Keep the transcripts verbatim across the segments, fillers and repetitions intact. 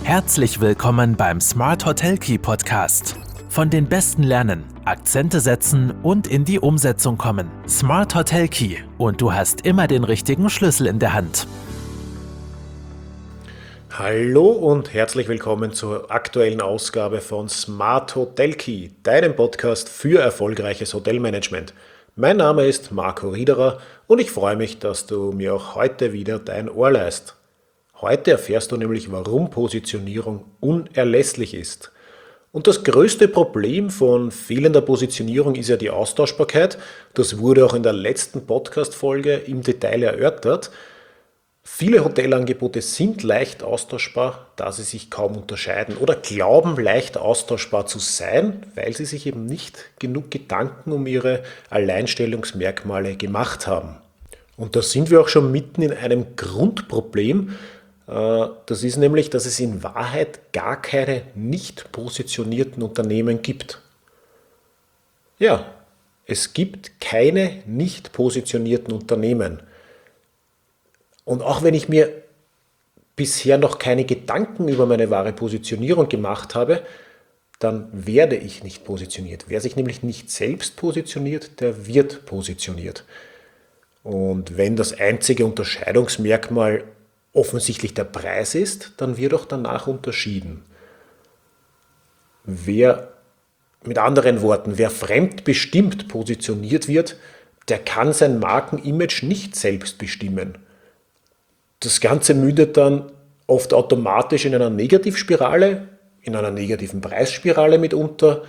Herzlich willkommen beim Smart Hotel Key Podcast. Von den Besten lernen, Akzente setzen und in die Umsetzung kommen. Smart Hotel Key und du hast immer den richtigen Schlüssel in der Hand. Hallo und herzlich willkommen zur aktuellen Ausgabe von Smart Hotel Key, deinem Podcast für erfolgreiches Hotelmanagement. Mein Name ist Marco Riederer und ich freue mich, dass du mir auch heute wieder dein Ohr leihst. Heute erfährst du nämlich, warum Positionierung unerlässlich ist. Und das größte Problem von fehlender Positionierung ist ja die Austauschbarkeit. Das wurde auch in der letzten Podcast-Folge im Detail erörtert. Viele Hotelangebote sind leicht austauschbar, da sie sich kaum unterscheiden oder glauben leicht austauschbar zu sein, weil sie sich eben nicht genug Gedanken um ihre Alleinstellungsmerkmale gemacht haben. Und da sind wir auch schon mitten in einem Grundproblem. Das ist nämlich, dass es in Wahrheit gar keine nicht positionierten Unternehmen gibt. Ja, es gibt keine nicht positionierten Unternehmen. Und auch wenn ich mir bisher noch keine Gedanken über meine wahre Positionierung gemacht habe, dann werde ich nicht positioniert. Wer sich nämlich nicht selbst positioniert, der wird positioniert. Und wenn das einzige Unterscheidungsmerkmal offensichtlich der Preis ist, dann wird auch danach unterschieden. Wer, mit anderen Worten, wer fremdbestimmt positioniert wird, der kann sein Markenimage nicht selbst bestimmen. Das Ganze mündet dann oft automatisch in einer Negativspirale, in einer negativen Preisspirale mitunter.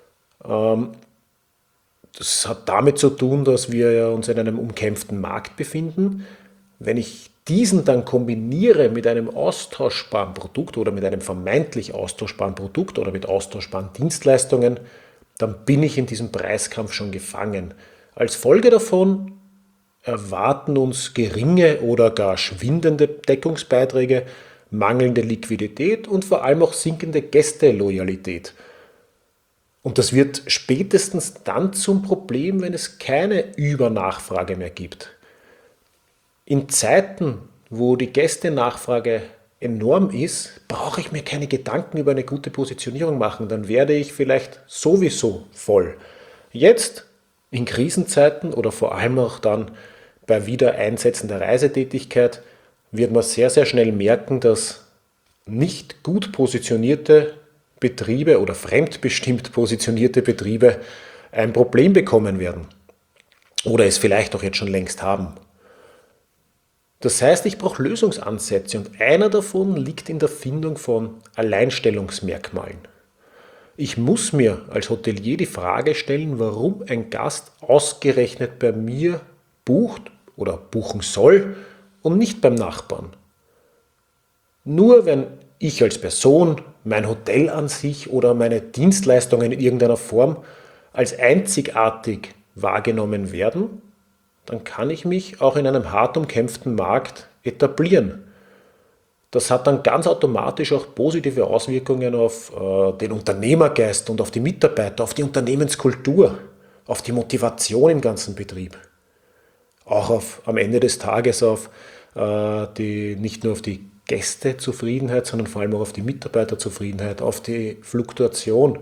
Das hat damit zu tun, dass wir uns in einem umkämpften Markt befinden. Wenn ich diesen dann kombiniere mit einem austauschbaren Produkt oder mit einem vermeintlich austauschbaren Produkt oder mit austauschbaren Dienstleistungen, dann bin ich in diesem Preiskampf schon gefangen. Als Folge davon erwarten uns geringe oder gar schwindende Deckungsbeiträge, mangelnde Liquidität und vor allem auch sinkende Gästeloyalität. Und das wird spätestens dann zum Problem, wenn es keine Übernachfrage mehr gibt. In Zeiten, wo die Gästenachfrage enorm ist, brauche ich mir keine Gedanken über eine gute Positionierung machen. Dann werde ich vielleicht sowieso voll. Jetzt, in Krisenzeiten oder vor allem auch dann bei Wiedereinsetzen der Reisetätigkeit, wird man sehr, sehr schnell merken, dass nicht gut positionierte Betriebe oder fremdbestimmt positionierte Betriebe ein Problem bekommen werden. Oder es vielleicht auch jetzt schon längst haben. Das heißt, ich brauche Lösungsansätze und einer davon liegt in der Findung von Alleinstellungsmerkmalen. Ich muss mir als Hotelier die Frage stellen, warum ein Gast ausgerechnet bei mir bucht oder buchen soll und nicht beim Nachbarn. Nur wenn ich als Person, mein Hotel an sich oder meine Dienstleistungen in irgendeiner Form als einzigartig wahrgenommen werden, dann kann ich mich auch in einem hart umkämpften Markt etablieren. Das hat dann ganz automatisch auch positive Auswirkungen auf äh, den Unternehmergeist und auf die Mitarbeiter, auf die Unternehmenskultur, auf die Motivation im ganzen Betrieb. Auch auf, am Ende des Tages auf äh, die, nicht nur auf die Gästezufriedenheit, sondern vor allem auch auf die Mitarbeiterzufriedenheit, auf die Fluktuation.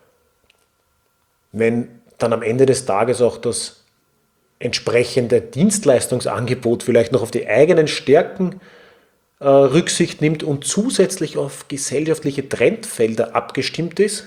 Wenn dann am Ende des Tages auch das entsprechende Dienstleistungsangebot vielleicht noch auf die eigenen Stärken äh, Rücksicht nimmt und zusätzlich auf gesellschaftliche Trendfelder abgestimmt ist,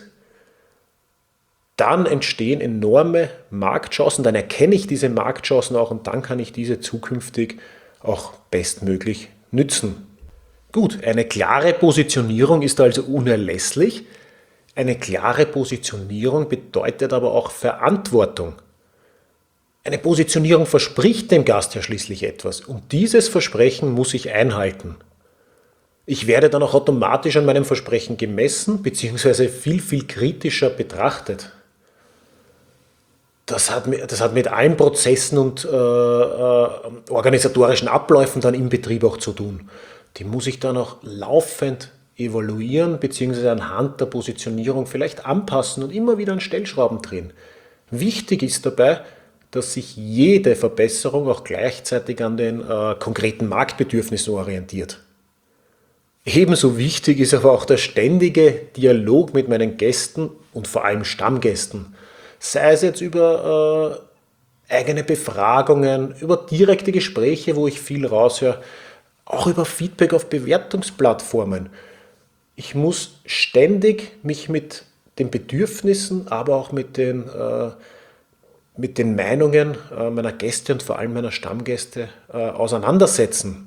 dann entstehen enorme Marktchancen, dann erkenne ich diese Marktchancen auch und dann kann ich diese zukünftig auch bestmöglich nützen. Gut, eine klare Positionierung ist also unerlässlich. Eine klare Positionierung bedeutet aber auch Verantwortung. Eine Positionierung verspricht dem Gast ja schließlich etwas und dieses Versprechen muss ich einhalten. Ich werde dann auch automatisch an meinem Versprechen gemessen bzw. viel, viel kritischer betrachtet. Das hat mit, das hat mit allen Prozessen und äh, äh, organisatorischen Abläufen dann im Betrieb auch zu tun. Die muss ich dann auch laufend evaluieren bzw. anhand der Positionierung vielleicht anpassen und immer wieder an Stellschrauben drehen. Wichtig ist dabei, dass sich jede Verbesserung auch gleichzeitig an den äh, konkreten Marktbedürfnissen orientiert. Ebenso wichtig ist aber auch der ständige Dialog mit meinen Gästen und vor allem Stammgästen. Sei es jetzt über äh, eigene Befragungen, über direkte Gespräche, wo ich viel raushöre, auch über Feedback auf Bewertungsplattformen. Ich muss ständig mich mit den Bedürfnissen, aber auch mit den, äh, mit den Meinungen äh, meiner Gäste und vor allem meiner Stammgäste äh, auseinandersetzen.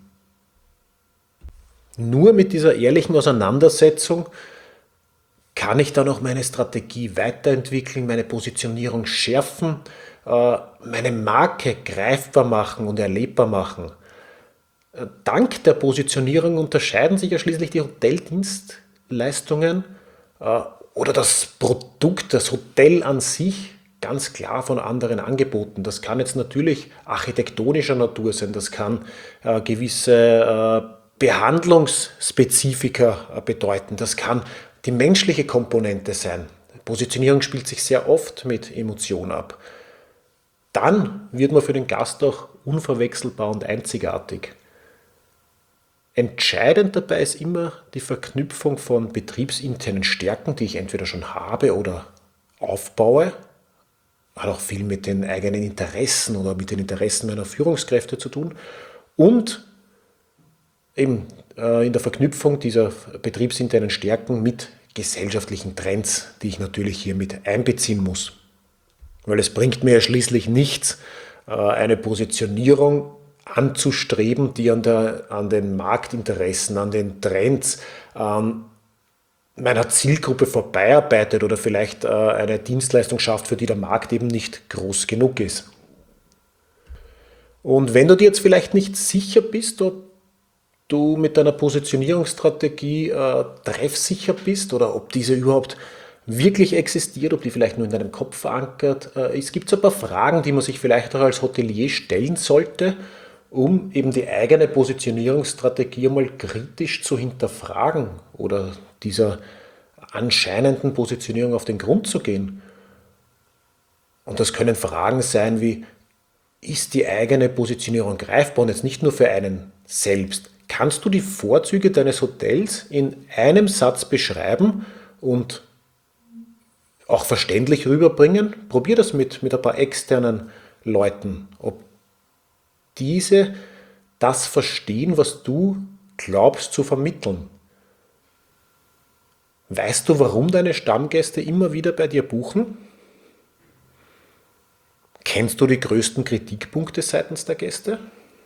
Nur mit dieser ehrlichen Auseinandersetzung kann ich dann auch meine Strategie weiterentwickeln, meine Positionierung schärfen, äh, meine Marke greifbar machen und erlebbar machen. Äh, Dank der Positionierung unterscheiden sich ja schließlich die Hoteldienstleistungen äh, oder das Produkt, das Hotel an sich ganz klar von anderen Angeboten. Das kann jetzt natürlich architektonischer Natur sein, das kann äh, gewisse äh, Behandlungsspezifika bedeuten. Das kann die menschliche Komponente sein. Positionierung spielt sich sehr oft mit Emotion ab. Dann wird man für den Gast auch unverwechselbar und einzigartig. Entscheidend dabei ist immer die Verknüpfung von betriebsinternen Stärken, die ich entweder schon habe oder aufbaue. Hat auch viel mit den eigenen Interessen oder mit den Interessen meiner Führungskräfte zu tun. Und eben äh, in der Verknüpfung dieser betriebsinternen Stärken mit gesellschaftlichen Trends, die ich natürlich hier mit einbeziehen muss. Weil es bringt mir ja schließlich nichts, äh, eine Positionierung anzustreben, die an, der, an den Marktinteressen, an den Trends ähm, meiner Zielgruppe vorbeiarbeitet oder vielleicht äh, eine Dienstleistung schafft, für die der Markt eben nicht groß genug ist. Und wenn du dir jetzt vielleicht nicht sicher bist, ob du mit deiner Positionierungsstrategie äh, treffsicher bist oder ob diese überhaupt wirklich existiert, ob die vielleicht nur in deinem Kopf verankert äh, ist, gibt es ein paar Fragen, die man sich vielleicht auch als Hotelier stellen sollte, um eben die eigene Positionierungsstrategie einmal kritisch zu hinterfragen oder dieser anscheinenden Positionierung auf den Grund zu gehen. Und das können Fragen sein wie, ist die eigene Positionierung greifbar und jetzt nicht nur für einen selbst? Kannst du die Vorzüge deines Hotels in einem Satz beschreiben und auch verständlich rüberbringen? Probier das mit, mit ein paar externen Leuten, ob diese das verstehen, was du glaubst zu vermitteln. Weißt du, warum deine Stammgäste immer wieder bei dir buchen? Kennst du die größten Kritikpunkte seitens der Gäste?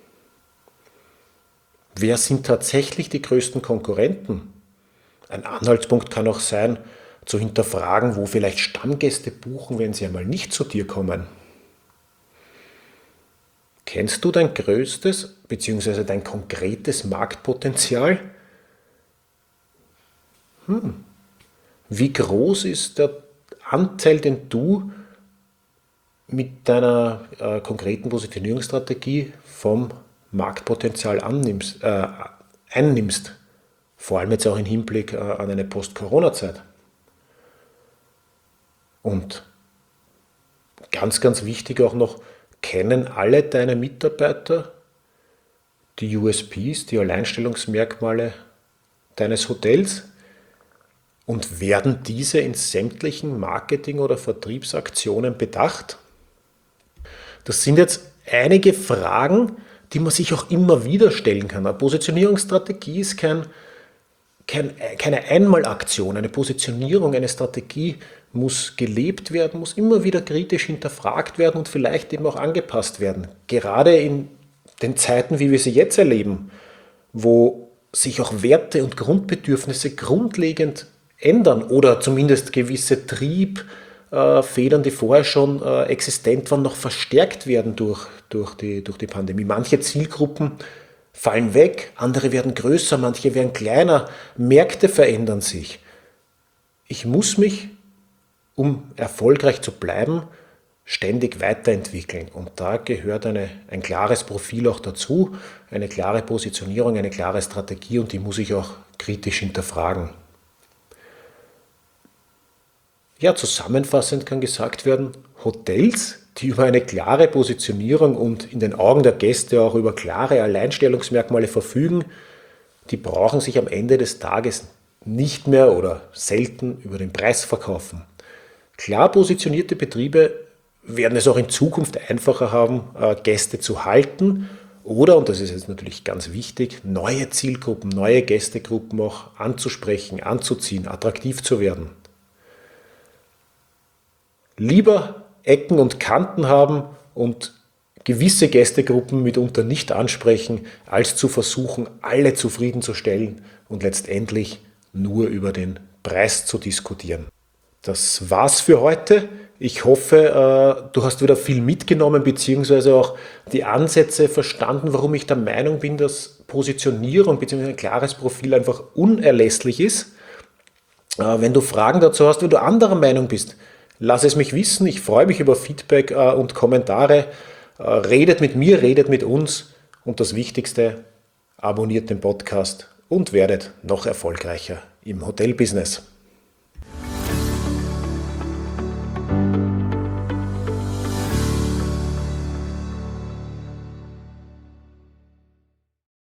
Wer sind tatsächlich die größten Konkurrenten? Ein Anhaltspunkt kann auch sein, zu hinterfragen, wo vielleicht Stammgäste buchen, wenn sie einmal nicht zu dir kommen. Kennst du dein größtes bzw. dein konkretes Marktpotenzial? Hm. Wie groß ist der Anteil, den du mit deiner äh, konkreten Positionierungsstrategie vom Marktpotenzial annimmst, äh, einnimmst, vor allem jetzt auch im Hinblick äh, an eine Post-Corona-Zeit. Und ganz, ganz wichtig auch noch, kennen alle deine Mitarbeiter die U S Ps, die Alleinstellungsmerkmale deines Hotels und werden diese in sämtlichen Marketing- oder Vertriebsaktionen bedacht? Das sind jetzt einige Fragen, die man sich auch immer wieder stellen kann. Eine Positionierungsstrategie ist kein, kein, keine Einmalaktion. Eine Positionierung, eine Strategie muss gelebt werden, muss immer wieder kritisch hinterfragt werden und vielleicht eben auch angepasst werden. Gerade in den Zeiten, wie wir sie jetzt erleben, wo sich auch Werte und Grundbedürfnisse grundlegend ändern oder zumindest gewisse Triebfedern, die vorher schon existent waren, noch verstärkt werden durch, durch, die, durch die Pandemie. Manche Zielgruppen fallen weg, andere werden größer, manche werden kleiner, Märkte verändern sich. Ich muss mich, um erfolgreich zu bleiben, ständig weiterentwickeln. Und da gehört eine, ein klares Profil auch dazu, eine klare Positionierung, eine klare Strategie und die muss ich auch kritisch hinterfragen. Ja, zusammenfassend kann gesagt werden, Hotels, die über eine klare Positionierung und in den Augen der Gäste auch über klare Alleinstellungsmerkmale verfügen, die brauchen sich am Ende des Tages nicht mehr oder selten über den Preis verkaufen. Klar positionierte Betriebe werden es auch in Zukunft einfacher haben, Gäste zu halten oder, und das ist jetzt natürlich ganz wichtig, neue Zielgruppen, neue Gästegruppen auch anzusprechen, anzuziehen, attraktiv zu werden. Lieber Ecken und Kanten haben und gewisse Gästegruppen mitunter nicht ansprechen, als zu versuchen, alle zufriedenzustellen und letztendlich nur über den Preis zu diskutieren. Das war's für heute. Ich hoffe, du hast wieder viel mitgenommen, beziehungsweise auch die Ansätze verstanden, warum ich der Meinung bin, dass Positionierung bzw. ein klares Profil einfach unerlässlich ist. Wenn du Fragen dazu hast, wenn du anderer Meinung bist, lass es mich wissen. Ich freue mich über Feedback und Kommentare. Redet mit mir, redet mit uns und das Wichtigste, abonniert den Podcast und werdet noch erfolgreicher im Hotelbusiness.